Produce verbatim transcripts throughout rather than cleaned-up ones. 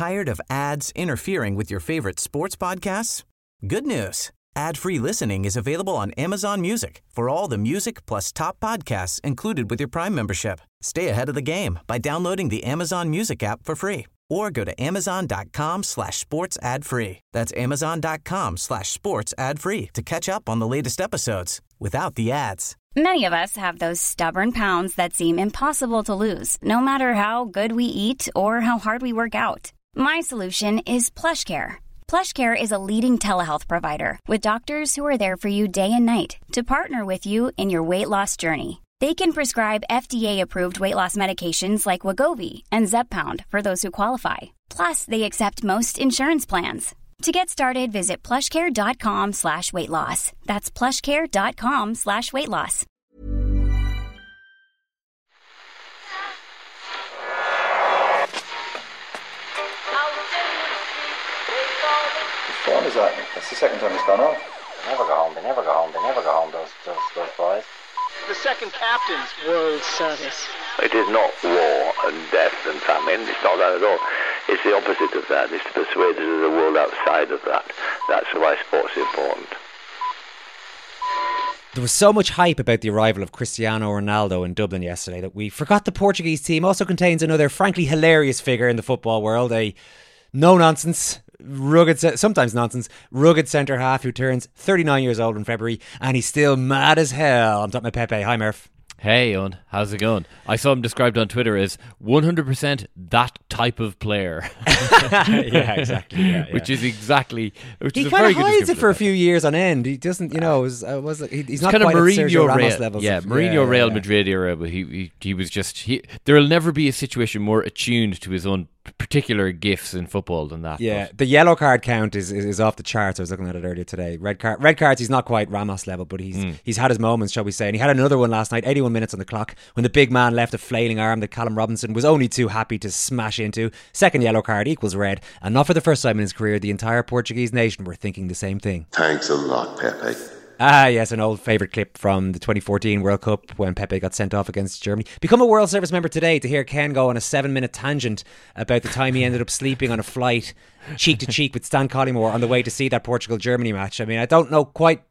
Tired of ads interfering with your favorite sports podcasts? Good news. Ad-free listening is available on Amazon Music for all the music plus top podcasts included with your Prime membership. Stay ahead of the game by downloading the Amazon Music app for free or go to amazon.com slash sports ad free. That's amazon.com slash sports ad free to catch up on the latest episodes without the ads. Many of us have those stubborn pounds that seem impossible to lose, no matter how good we eat or how hard we work out. My solution is PlushCare. PlushCare is a leading telehealth provider with doctors who are there for you day and night to partner with you in your weight loss journey. They can prescribe F D A-approved weight loss medications like Wegovy and Zepbound for those who qualify. Plus, they accept most insurance plans. To get started, visit plushcare.com slash weight loss. That's plushcare.com slash weight loss. Whose phone is that? That's the second time it's gone off. They never go home, they never go home, they never go home, those, those, those boys. The second captain's world service. It is not war and death and famine. It's not that at all. It's the opposite of that. It's to persuade us of the world outside of that. That's why sports is important. There was so much hype about the arrival of Cristiano Ronaldo in Dublin yesterday that we forgot the Portuguese team also contains another frankly hilarious figure in the football world, a no-nonsense, rugged, sometimes nonsense, rugged centre half who turns thirty-nine years old in February and he's still mad as hell. I'm talking about Pepe. Hi, Murph. Hey, Owen, how's it going? I saw him described on Twitter as one hundred percent that type of player. yeah, exactly. Yeah, yeah. Which is exactly... Which he is a kind very of good hides it for a that. few years on end. He doesn't, you know, it was, uh, was, he, he's not kind quite of at Sergio Mourinho Ramos Real, levels. yeah, of, Mourinho yeah, Real yeah. Madrid era, but he, he, he was just... He, there'll never be a situation more attuned to his own particular gifts in football than that. Yeah, but. the yellow card count is, is is off the charts. I was looking at it earlier today. Red card, red cards. He's not quite Ramos level, but he's mm. he's had his moments, shall we say? And he had another one last night. eighty-one minutes on the clock when the big man left a flailing arm that Callum Robinson was only too happy to smash into. Second yellow card equals red, and not for the first time in his career, the entire Portuguese nation were thinking the same thing. Thanks a lot, Pepe. Ah, yes, an old favourite clip from the twenty fourteen World Cup when Pepe got sent off against Germany. Become a World Service member today to hear Ken go on a seven-minute tangent about the time he ended up sleeping on a flight cheek to cheek with Stan Collymore on the way to see that Portugal-Germany match. I mean, I don't know quite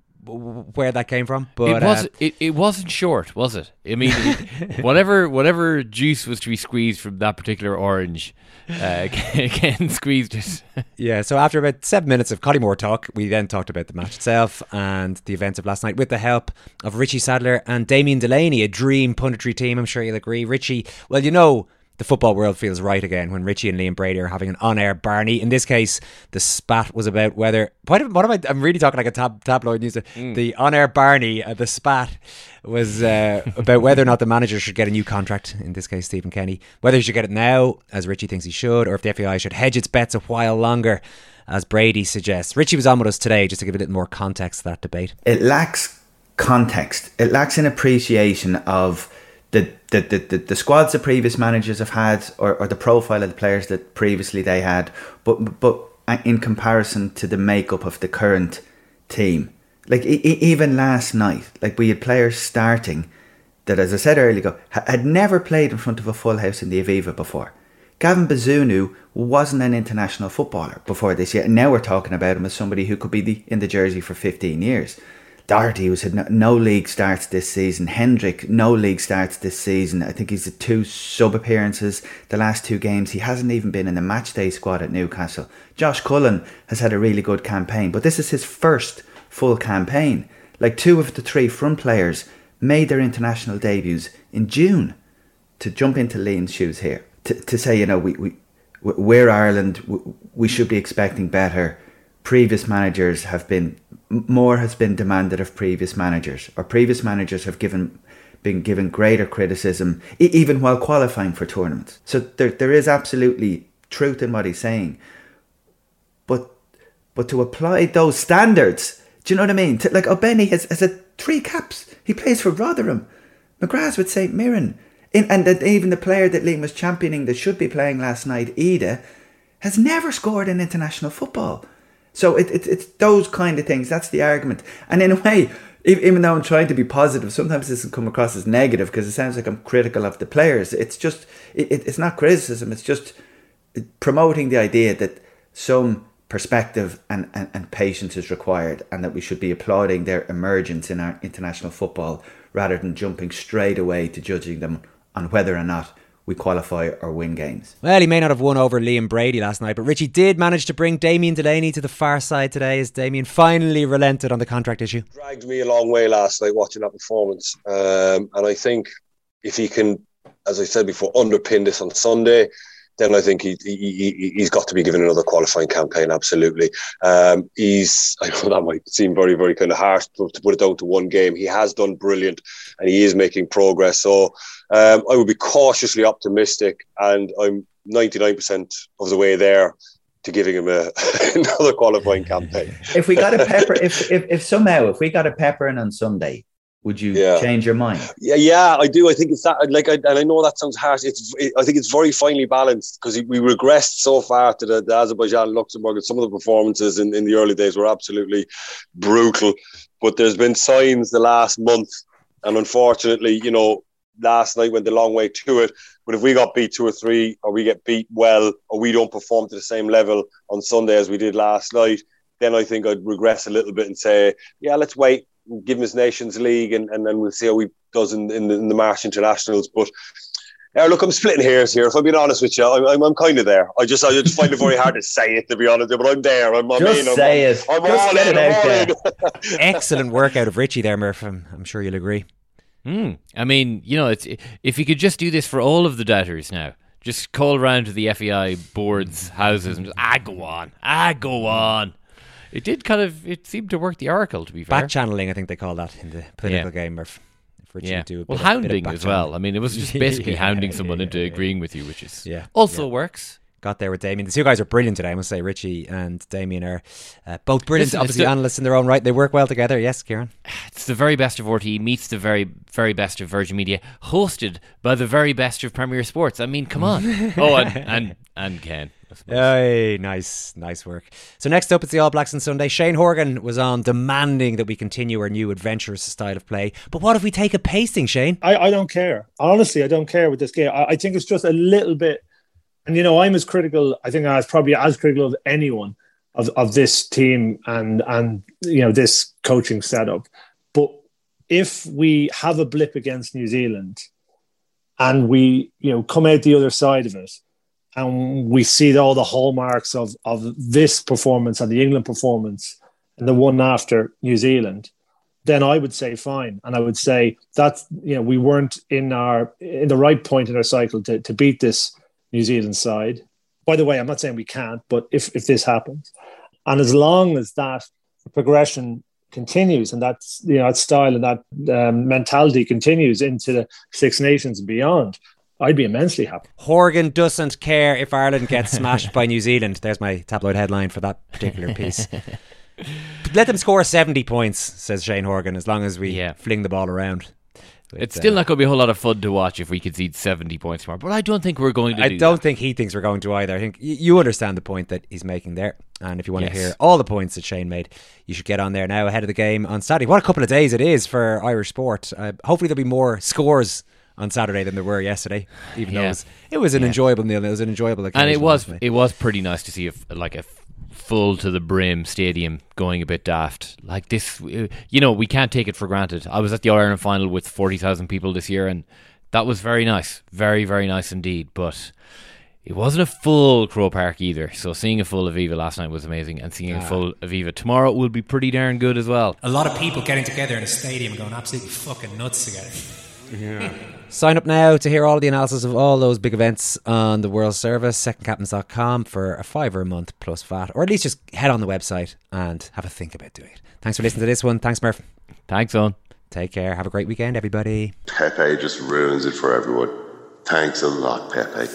where that came from, but it was uh, it, it wasn't short, was it? I mean, it, whatever whatever juice was to be squeezed from that particular orange, uh, Ken squeezed it. Yeah, so after about seven minutes of Collymore talk, we then talked about the match itself and the events of last night with the help of Richie Sadler and Damien Delaney, a dream punditry team, I'm sure you'll agree. Richie, well, you know, the football world feels right again when Richie and Liam Brady are having an on-air Barney. In this case, the spat was about whether... What, what am I... I'm really talking like a tab, tabloid news. Mm. The on-air Barney, uh, the spat was uh, about whether or not the manager should get a new contract, in this case Stephen Kenny. Whether he should get it now, as Richie thinks he should, or if the F A I should hedge its bets a while longer, as Brady suggests. Richie was on with us today just to give a little more context to that debate. It lacks context. It lacks an appreciation of the the, the, the, the squads that previous managers have had, or, or the profile of the players that previously they had, but but in comparison to the makeup of the current team. Like e- even last night, like we had players starting that, as I said earlier ago, had never played in front of a full house in the Aviva before. Gavin Bazunu wasn't an international footballer before this year, and now we're talking about him as somebody who could be the, in the jersey for fifteen years. Doherty, who's had no, no league starts this season. Hendrick, no league starts this season. I think he's had two sub-appearances the last two games. He hasn't even been in the matchday squad at Newcastle. Josh Cullen has had a really good campaign, but this is his first full campaign. Like two of the three front players made their international debuts in June. To jump into Liam's shoes here, to, to say, you know, we, we, we're Ireland, we should be expecting better. Previous managers have been... More has been demanded of previous managers, or previous managers have given been given greater criticism, e- even while qualifying for tournaments. So there there is absolutely truth in what he's saying. But but to apply those standards, do you know what I mean? To, like O'Benny has, has had three caps. He plays for Rotherham. McGrath's with Saint Mirren. In, and that even the player that Liam was championing that should be playing last night, Ida, has never scored in international football. So it, it, it's those kind of things. That's the argument. And in a way, even though I'm trying to be positive, sometimes this can come across as negative because it sounds like I'm critical of the players. It's just, it, it's not criticism. It's just promoting the idea that some perspective and, and, and patience is required, and that we should be applauding their emergence in our international football rather than jumping straight away to judging them on whether or not we qualify or win games. Well, he may not have won over Liam Brady last night, but Richie did manage to bring Damien Delaney to the far side today as Damien finally relented on the contract issue. Dragged me a long way last night watching that performance. Um, and I think if he can, as I said before, underpin this on Sunday, then I think he, he, he, he's got to be given another qualifying campaign, absolutely. Um, he's, I know that might seem very, very kind of harsh to, to put it down to one game. He has done brilliant and he is making progress. So um, I would be cautiously optimistic, and I'm ninety-nine percent of the way there to giving him a, another qualifying campaign. If we got a pepper, if, if, if somehow, if we got a pepper in on Sunday, would you yeah. change your mind? Yeah, yeah, I do. I think it's that. Like, I, and I know that sounds harsh. It's. It, I think it's very finely balanced, because we regressed so far to the, the Azerbaijan, Luxembourg, and some of the performances in, in the early days were absolutely brutal. But there's been signs the last month, and unfortunately, you know, last night went a long way to it. But if we got beat two or three, or we get beat well, or we don't perform to the same level on Sunday as we did last night, then I think I'd regress a little bit and say, yeah, let's wait. Give him his Nations League, and, and then we'll see how he does in, in, the, in the March internationals. But uh, look, I'm splitting hairs here. If I'm being honest with you, I'm, I'm, I'm kind of there. I just I just find it very hard to say it, to be honest, but I'm there. I'm, I'm just in. say I'm, it. I'm, I'm just all get in. it I'm out all there. in. Excellent work out of Richie there, Murph. I'm, I'm sure you'll agree. Mm. I mean, you know, it's if you could just do this for all of the doubters now. Just call around to the F E I boards, houses, and just, ah, go on. Ah, go on. It did kind of, it seemed to work the oracle, to be fair. Back channeling, I think they call that in the political yeah. game. Or if, if Richie yeah. do a well, bit hounding of, as well. I mean, it was just basically yeah, hounding yeah, someone yeah, into yeah, agreeing yeah. with you, which is yeah. also yeah. works. Got there with Damien. The two guys are brilliant today, I must say. Richie and Damien are uh, both brilliant, Listen, obviously the, analysts in their own right. They work well together. Yes, Kieran? It's the very best of R T E meets the very, very best of Virgin Media, hosted by the very best of Premier Sports. I mean, come on. oh, and, and, and Ken. Hey, nice, nice work. So next up, it's the All Blacks on Sunday. Shane Horgan was on demanding that we continue our new adventurous style of play. But what if we take a pasting, Shane? I, I don't care. Honestly, I don't care with this game. I, I think it's just a little bit, and you know, I'm as critical, I think I was probably as critical of anyone of, of this team and, and, you know, this coaching setup. But if we have a blip against New Zealand and we, you know, come out the other side of it, and we see all the hallmarks of, of this performance and the England performance and the one after New Zealand, then I would say fine. And I would say that, you know, we weren't in our in the right point in our cycle to, to beat this New Zealand side. By the way, I'm not saying we can't, but if, if this happens, and as long as that progression continues and that, you know, that style and that um, mentality continues into the Six Nations and beyond, I'd be immensely happy. Horgan doesn't care if Ireland gets smashed by New Zealand. There's my tabloid headline for that particular piece. Let them score seventy points, says Shane Horgan, as long as we yeah. fling the ball around. But, it's still uh, not going to be a whole lot of fun to watch if we concede seventy points tomorrow, but I don't think we're going to I do don't that. think he thinks we're going to either. I think y- you understand the point that he's making there. And if you want yes. to hear all the points that Shane made, you should get on there now ahead of the game on Saturday. What a couple of days it is for Irish sport. Uh, hopefully there'll be more scores on Saturday than there were yesterday, even yeah. though it was, it was an yeah. enjoyable meal. It was an enjoyable occasion. And it was it was pretty nice to see a, like a full to the brim stadium going a bit daft. Like this, you know, we can't take it for granted. I was at the All-Ireland final with forty thousand people this year, and that was very nice. Very, very nice indeed. But it wasn't a full Croke Park either. So seeing a full Aviva last night was amazing, and seeing ah. a full Aviva tomorrow will be pretty darn good as well. A lot of people getting together in a stadium going absolutely fucking nuts together. Yeah. Sign up now to hear all the analysis of all those big events on the World Service, second captains dot com, for a fiver a month plus V A T, or at least just head on the website and have a think about doing it. Thanks for listening to this one. Thanks, Murph. Thanks, Owen. Take care. Have a great weekend, everybody. Pepe just ruins it for everyone. Thanks a lot, Pepe. What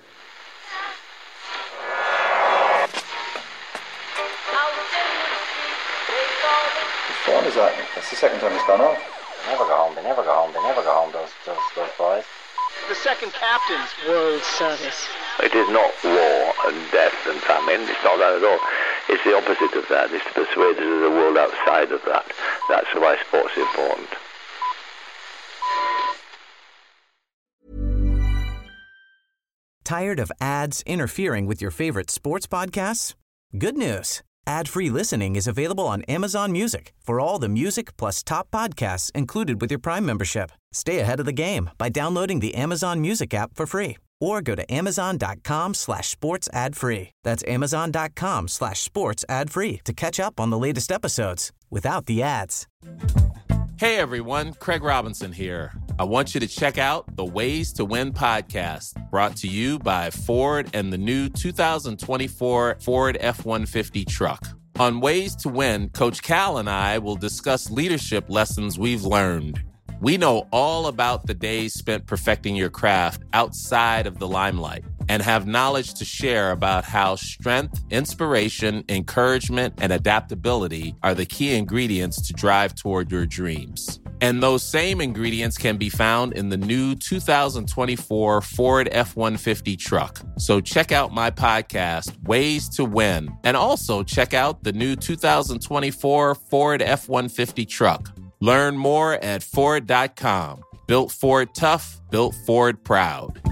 phone is that? That's the second time it's gone off. They never go home, they never go home, they never go home, those, those, those boys. The second captain's World Service. It is not war and death and famine. It's not that at all. It's the opposite of that. It's to persuade us of the world outside of that. That's why sports is important. Tired of ads interfering with your favorite sports podcasts? Good news. Ad-free listening is available on Amazon Music for all the music plus top podcasts included with your Prime membership. Stay ahead of the game by downloading the Amazon Music app for free or go to amazon.com slash sports ad free. That's amazon.com slash sports ad free to catch up on the latest episodes without the ads. Hey everyone, Craig Robinson here. I want you to check out the Ways to Win podcast, brought to you by Ford and the new two thousand twenty-four Ford F one fifty truck. On Ways to Win, Coach Cal and I will discuss leadership lessons we've learned. We know all about the days spent perfecting your craft outside of the limelight and have knowledge to share about how strength, inspiration, encouragement, and adaptability are the key ingredients to drive toward your dreams. And those same ingredients can be found in the new two thousand twenty-four Ford F one fifty truck. So check out my podcast, Ways to Win, and also check out the new two thousand twenty-four Ford F one fifty truck. Learn more at Ford dot com. Built Ford tough, built Ford proud.